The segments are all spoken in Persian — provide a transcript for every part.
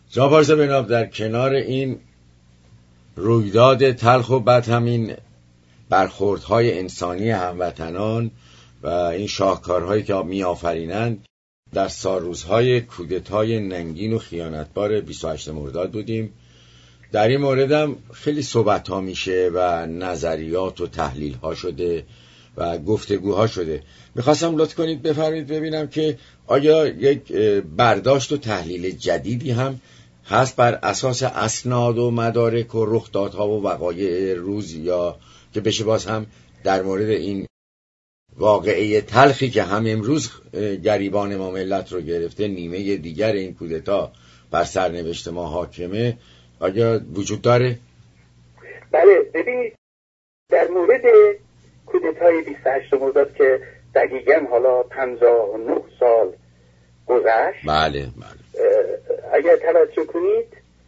جناب پارسا بناب، در کنار این رویداد تلخ و بد، همین برخوردهای انسانی هموطنان و این شاهکارهایی که می آفرینند، در سالروزهای کودتای ننگین و خیانتبار 28 مرداد بودیم. در این مورد هم خیلی صحبت ها میشه و نظریات و تحلیل ها شده و گفتگوها شده. میخواستم لطف کنید بفرمایید ببینم که آیا یک برداشت و تحلیل جدیدی هم هست بر اساس اسناد و مدارک و رخدادها و وقایع روز، یا که بشه باز هم در مورد این واقعه تلخی که هم امروز گریبان ما ملت رو گرفته، نیمه دیگر این کودتا بر سرنوشت ما حاکمه، آیا وجود داره؟ بله، ببینید در مورد کودتای 28 مرداد که دقیقاً حالا 59 سال گذشت، بله اگر توجه کنید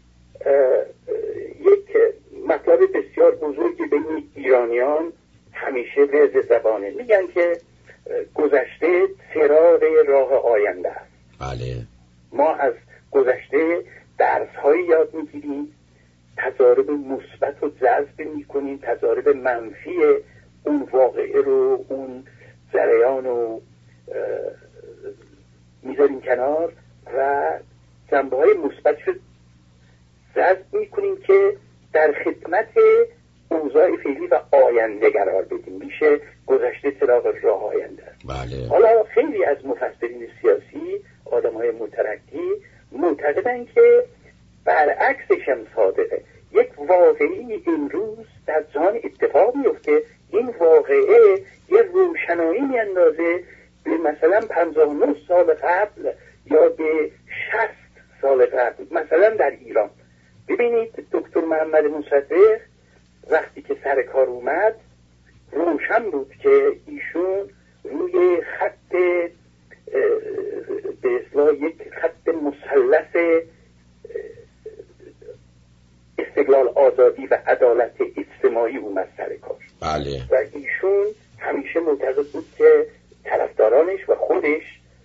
یک مطلب بسیار بزرگی بین ایرانیان همیشه ورد زبانه، میگن که گذشته فراق راه آینده است. بله. ما از گذشته درس‌هایی یاد میگیریم، تجارب مثبت رو جذب میکنیم، تجارب منفی اون واقعه رو، اون جریان رو میذاریم کنار و جنبه‌های مثبتش رو جذب میکنیم که در خدمت اوضاع فعلی و آینده قرار بدیم. میشه گذشته چراغ راه آینده است. بله. حالا خیلی از مفسرین سیاسی، آدم‌های مترقی، معتقدن که برعکسش هم صادقه. یک واقعی امروز در جهان اتفاق میفته، این واقعه یه روشنایی میاندازه به مثلا 59 سال قبل یا به 60 سال قبل. مثلا در ایران ببینید دکتر محمد مصدق وقتی که سر کار اومد روشن بود که ایشون روی خط به اصطلاح یک خط مثلث استقلال، آزادی و عدالت اجتماعی اومد سر کار. بله. و ایشون همیشه معتقد بود که طرفدارانش و خودش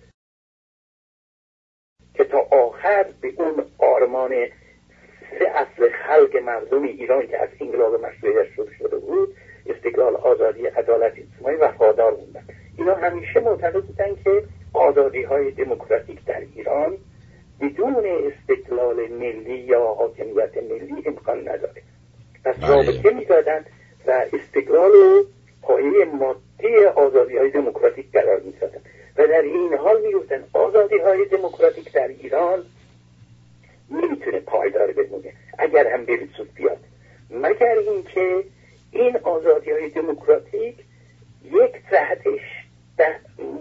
که تا آخر به اون آرمان 3 اصل خلق مردم ایران که از انقلاب مشروطیت شده بود، استقلال، آزادی، عدالت اجتماعی، وفادار بودن. اینا همیشه معتقد بودن که آزادی‌های دموکراتیک در ایران بدون استقلال ملی یا حاکمیت ملی امکان نداره. پس رابطه می‌دادن و استقلال و پایه مادی آزادی‌های دموکراتیک قرار می‌دادن و در این حال می‌گفتن آزادی‌های دموکراتیک در ایران نمیتونه پایدار بمونه اگر هم به وجود بیاد، مگر اینکه این آزادی‌های دموکراتیک یک جهتش در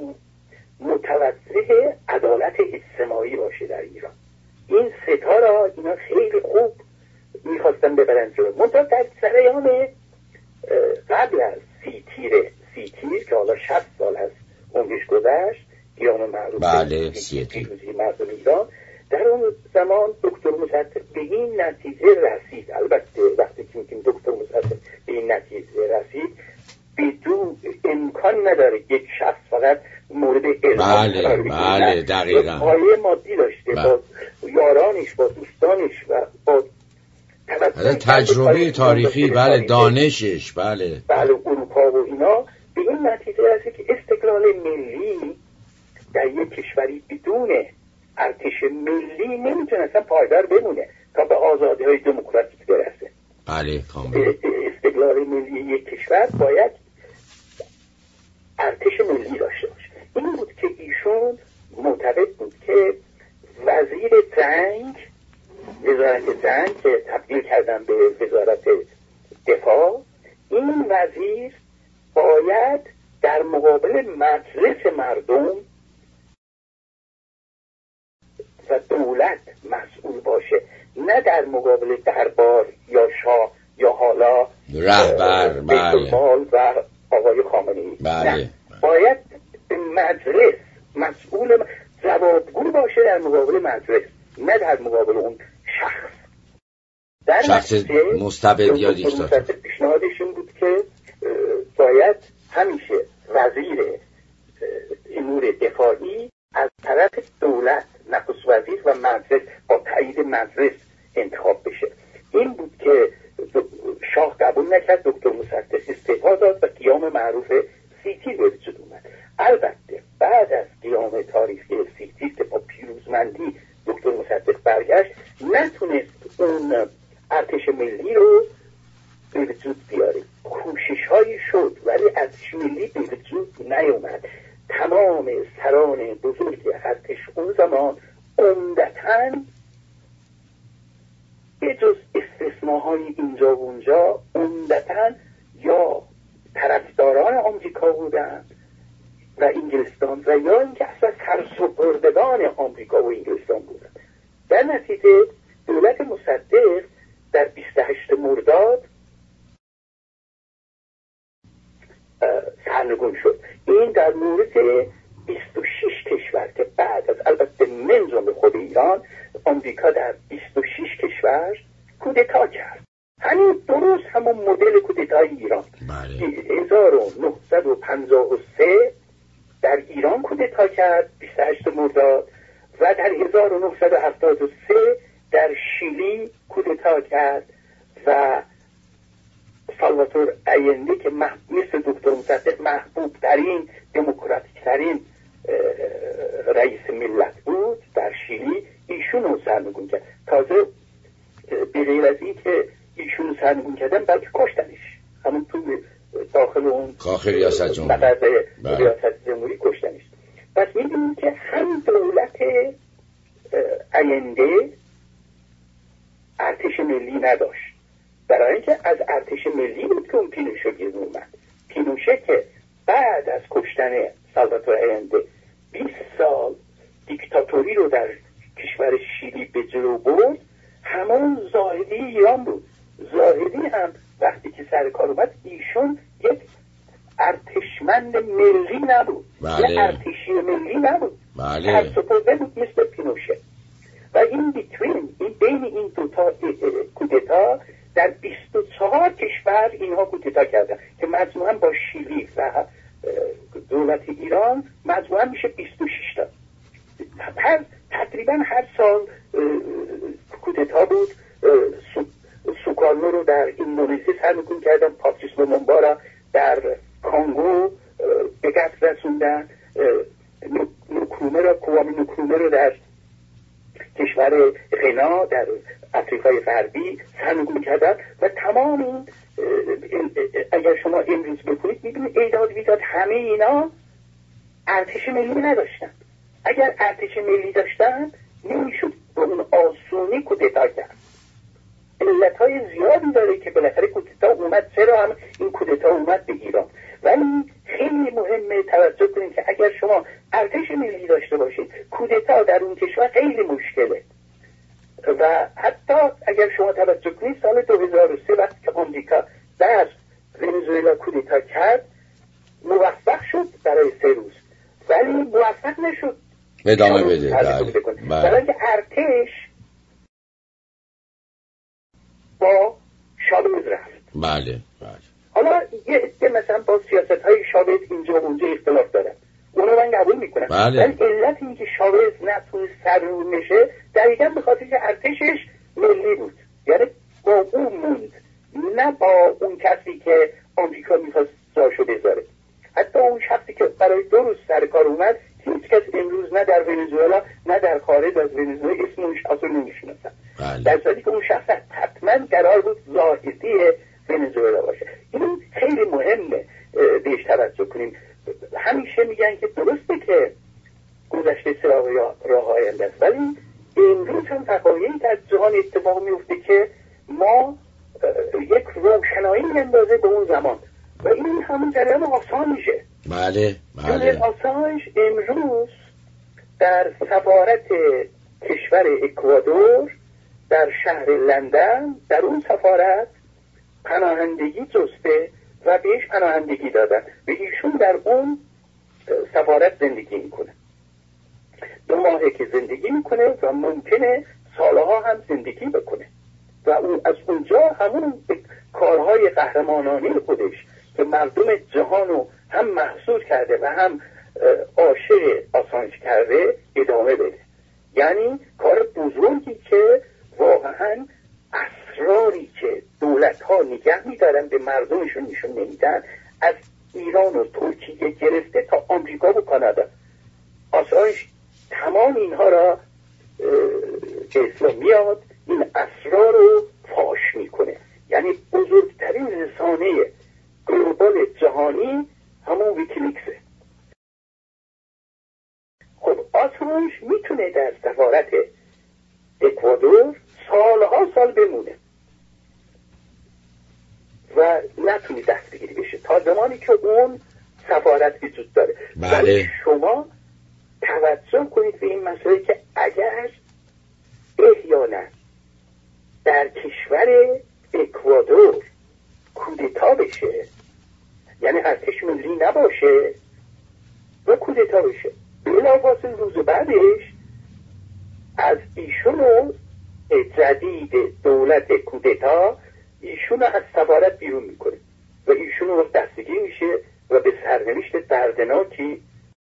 متوجه عدالت اجتماعی باشه در ایران. این ستا را اینا خیلی خوب میخواستن ببرن جلو. منتها در جریان قبل از سی تیر که حالا 60 سال از عمرش گذشت، قیام معروف پیروزی مردم ایران، در اون زمان دکتر مصدق به این نتیجه رسید. البته وقتی که میگیم دکتر مصدق به این نتیجه رسید، بدون امکان نداره یک شخص فقط مورد الهام قرار بگیره. بله دقیقاً. پایه مادی داشته، با یارانش، با دوستانش و با تجربه تاریخی، بله، دانشش، بله اروپا و اینا، به این نتیجه رسید که استقلال ملی در یک کشوری بدون ارتش ملی نمیتونه اصلا پایدار بمونه تا به آزادی‌های دموکراتیک برسه. بله کاملا. استقلال ملی یک کشور باید ارتش ملی داشته باشه. این بود که ایشون معتقد بود که وزیر جنگ، وزارت جنگ که تبدیل کردن به وزارت دفاع، این وزیر باید در مقابل مجلس مردم و دولت مسئول باشه، نه در مقابل دربار یا شاه یا حالا رهبر بیت‌المال و آقای خامنه‌ای. بله. باید مجلس مسئول جوابگو باشه در مقابل مجلس، نه در مقابل اون شخص. در شخص مستبد یا دیکتاتور. پیشنهادش این بود که باید همیشه وزیر امور دفاعی از طرف دولت نخست وزیر و مجلس با تایید مجلس انتخاب بشه. این بود که شاه قبول نکرد، دکتر مصدق استعفا داد و قیام معروف سیتیر به وجود اومد. البته بعد از قیام تاریخی سیتیر که با پیروزمندی دکتر مصدق برگشت، نتونست اون ارتش ملی رو به وجود بیاره. کوشش هایی شد ولی ارتش ملی به وجود نیومد. تمام سران بزرگ ارتش اون زمان عمدتاً به جز استثناهای اینجا و اونجا عمدتاً یا طرفداران آمریکا بودند و انگلستان و یا اینکه اصلا سرسپردگان آمریکا و انگلستان بودند. در نتیجه دولت مصدق در 28 مرداد سرنگون شد. این در مورد 26 کشور که بعد از البته من جمله خود ایران، آمریکا در 26 کشور کودتا کرد. همین درست همون مدل کودتای ایران. 1953 در ایران کودتا کرد 28 مرداد و در 1973 در شیلی کودتا کرد و سالواتور آینده که مثل دکتر مصدق محبوب ترین دموکراتیک ترین رئیس ملت بود در شیلی، ایشون رو سرنگون کرد. تازه به غیر از این که ایشون رو سرنگون کردن بلکه کشتنش، همون تو داخل اون کاخ ریاست جمهوری ریاست جمهوری کشتنش. پس می‌بینیم که هم دولت آینده ارتش ملی نداشت، برای اینکه از ارتش ملی بود که اون پینوشه گیر اومد. پینوشه که بعد از کشتن سالواتور آینده 20 سال دیکتاتوری رو در کشور شیلی به جلو برد، همون زاهدی ایران بود. زاهدی هم وقتی که سر کار اومد ایشون یک ارتشمند ملی نبود، یک ارتشی ملی نبود، سرسپرده بود مثل پینوشه. و این بین این دوتا کودتا در 24 کشور اینها کودتا کردن که مجموعاً با شیلی و دولت ایران مجموعاً میشه 26 تا. تقریباً هر سال کودتا بود. سوکارنو رو در اندونزی سرنگون کردن، پاتریس لومومبا را در کانگو به قتل رسوندن، کووامی نکرومه رو در کشور غنا در آفریقای غربی سرنگون کردن و تمام این اگر شما امروز بکنید میبینید ایداد بیداد همه اینا ارتش ملی نداشتن. اگر ارتش ملی داشتن نمیشد به اون آسونی کودتا کرد. علتهای زیادی داره که بالاخره کودتا اومد. چرا هم این کودتا اومد به ایران؟ ولی خیلی مهمه توجه کنید که اگر شما ارتش ملی داشته باشید کودتا در اون کشور خیلی مشکله. و حتی اگر شما توجه کنید سال 2003 وقتی که آمریکا در ونزوئلا کودتا کرد موفق شد برای 3 روز ولی موفق نشد ادامه بده. برای اینکه ارتش با شاوز رفت. بله. حالا یه عده مثلا با سیاست‌های شاوز اینجا و اونجا اختلاف دارن، اونو من قبول میکنم. ولی علت این که شاوز نتونست سرنگون بشه دقیقاً به خاطر که ارتشش ملی بود، یعنی با اون موند، نه با اون کسی که آمریکا میخواست جاشو بذاره. حتی اون شخصی که برای 2 روز سر کار اومد هیچ کس امروز نه در ونزوئلا نه در خارج از ونزوئلا اسم اون شخص رو نمیشناسن، در صورتی که اون شخص حتما قرار بود زاهدی ونزوئلا باشه. این خیلی مهمه بهش توجه کنیم. همیشه میگن که درسته که گذشته راه آینده است، ولی امروز هم وقایعی در جهان اتفاق میفته که ما یک روشنایی میندازه به اون زمان و این همون جریان آسان میشه. بله. آسانج امروز در سفارت کشور اکوادور در شهر لندن در اون سفارت پناهندگی جسته و بهش پناهندگی دادن و ایشون در اون سفارت زندگی میکنه. 2 ماهه که زندگی میکنه و ممکنه سالها هم زندگی بکنه و اون از اونجا همون کارهای قهرمانانه خودش که مردم جهانو هم محصور کرده و هم عاشق آسانج کرده ادامه بده. یعنی کار بزرگی که واقعا اسراری که دولت ها نگه میدارن به مردمشون نشون نمیدن، از ایران و ترکیه گرفته تا آمریکا و کانادا، آسایش تمام اینها را به اسلام میاد، این اسرار رو فاش میکنه. یعنی بزرگترین رسانه گلوبال جهانی همون ویکیلیکسه. خب آسایش میتونه در سفارت اکوادور سالها سال بمونه و نتونی دستگیری بشه تا زمانی که اون سفارت وجود داره. بله. شما توجه کنید به این مسئله که اگر احیانا در کشور اکوادور کودتا بشه، یعنی ارتش ملی نباشه و کودتا بشه، بلافاصله روز بعدش از ایشونو جدید دولت کودتا ایشونو از سفارت بیرون میکنه و ایشونو دستگیر میشه و به سرنوشت دردناکی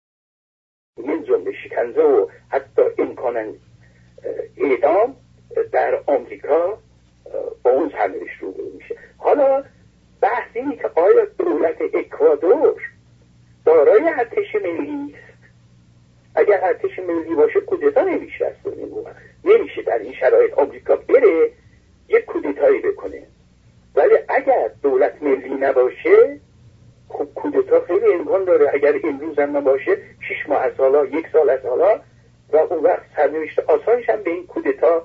من جمله شکنجه و حتی امکانا اعدام در آمریکا با اون سرنوشت روبرو میشه. حالا بحث اینه که آیا دولت اکوادور دارای ارتش ملی است؟ اگر ارتش ملی باشه کودتا نمیشه، نمیشه در این شرایط آمریکا بره یک کودتایی بکنه. ولی اگر دولت ملی نباشه خب کودتا خیلی امکان داره، اگر امروز هم نباشه 6 ماه از حالا، 1 سال از حالا، و اون وقت سرنوشت آسانش هم به این کودتا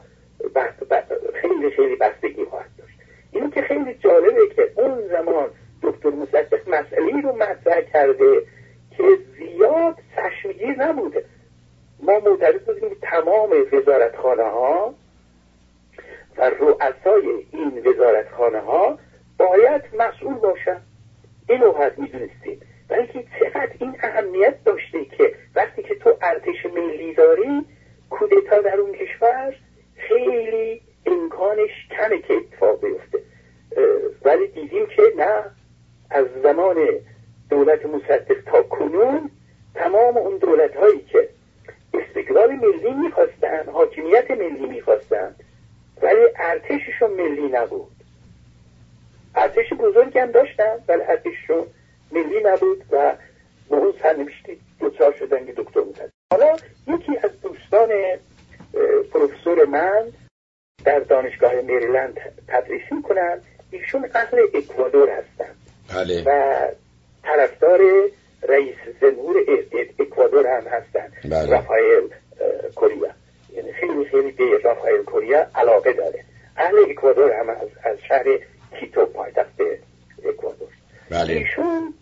خیلی خیلی بستگی خواهد داشت. اینو که خیلی جالبه که اون زمان دکتر مصدق مسئله رو مطرح کرده که زیاد چشمگیر نبوده. ما معتقد بودیم که تمام وزارتخانه ها و رؤسای این وزارتخانه ها باید مسئول باشن، اینو حد میدونستیم. ولی که چقدر این اهمیت داشته که وقتی که تو ارتش ملی داری کودتا در اون کشور خیلی امکانش کمه که اتفاق بیفته. ولی دیدیم که نه، از زمان دولت مصدق تا کنون تمام اون دولت هایی که استقلال ملی میخواستن، حاکمیت ملی میخواستن، ولی ارتششون ملی نبود. ارتش بزرگی هم داشتن ولی ارتششون ملی نبود و به اون سرنوشتی دچار شدن که دکتر مصدق. حالا یکی از دوستان پروفسور من در دانشگاه مریلند تدریس میکنن، ایشون اهل اکوادور هستن. بله. و طرفدار رئیس جمهور اکوادور هم هستن. بله. رافائل کوریا، یعنی خیلی خیلی به رافائل کوریا علاقه داره. اهل اکوادور هم از شهر کیتو پایتخت اکوادور. بله. ایشون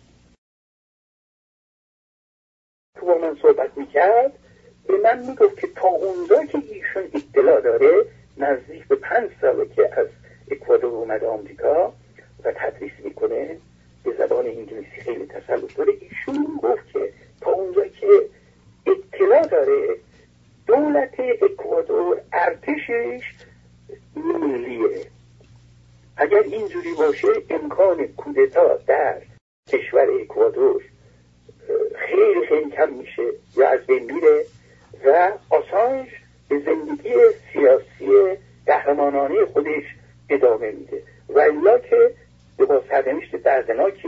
تو با من صحبت میکرد به من میگفت که تا اونجا که ایشون اطلاع داره نزدیک به 5 ساله که از اکوادور اومده آمریکا و تدریس میکنه، به زبان انگلیسی خیلی تسلط داره. ایشون گفت که تا اونجا که اطلاع داره دولت اکوادور ارتشش ملیه. اگر اینجوری باشه امکان کودتا در کشور اکوادور خیلی خیلی کم میشه یا از بین میره و آسانج به زندگی سیاسی قهرمانانه خودش ادامه میده. و الا که با سرنوشت دردناکی